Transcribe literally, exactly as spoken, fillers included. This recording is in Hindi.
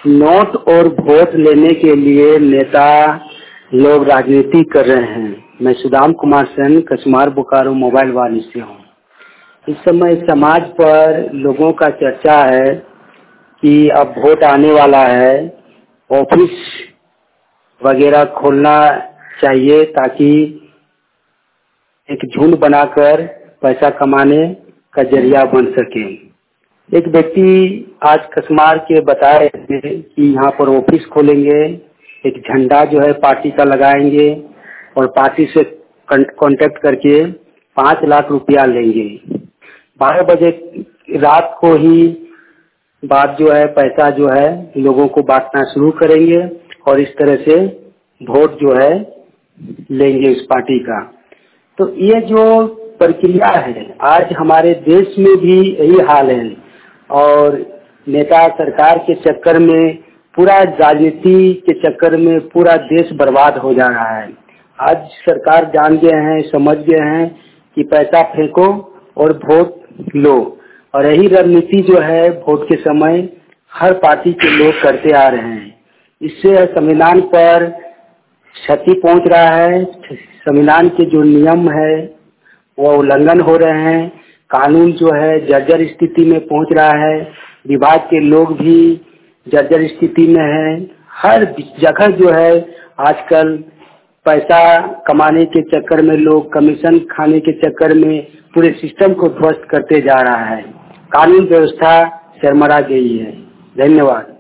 नोट और वोट लेने के लिए नेता लोग राजनीति कर रहे हैं। मैं सुदाम कुमार सेन कचमार बोकारो मोबाइल वाली से हूँ। इस समय समाज पर लोगों का चर्चा है कि अब वोट आने वाला है, ऑफिस वगैरह खोलना चाहिए ताकि एक झुंड बनाकर पैसा कमाने का जरिया बन सके। एक व्यक्ति आज कचमार के बताए थे कि यहाँ पर ऑफिस खोलेंगे, एक झंडा जो है पार्टी का लगाएंगे और पार्टी से कांटेक्ट करके पाँच लाख रुपया लेंगे। बारह बजे रात को ही बात जो है पैसा जो है लोगों को बांटना शुरू करेंगे और इस तरह से वोट जो है लेंगे इस पार्टी का। तो ये जो प्रक्रिया है आज हमारे देश में भी यही हाल है और नेता सरकार के चक्कर में पूरा राजनीति के चक्कर में पूरा देश बर्बाद हो जा रहा है। आज सरकार जान गए हैं, समझ गए हैं कि पैसा फेंको और वोट लो और यही रणनीति जो है वोट के समय हर पार्टी के लोग करते आ रहे हैं। इससे संविधान पर क्षति पहुंच रहा है। संविधान के जो नियम है वो उल्लंघन हो रहे हैं। कानून जो है जर्जर स्थिति में पहुंच रहा है। विभाग के लोग भी जर्जर स्थिति में हैं। हर जगह जो है आजकल पैसा कमाने के चक्कर में लोग कमीशन खाने के चक्कर में पूरे सिस्टम को ध्वस्त करते जा रहा है। कानून व्यवस्था शर्मरा गई है। धन्यवाद।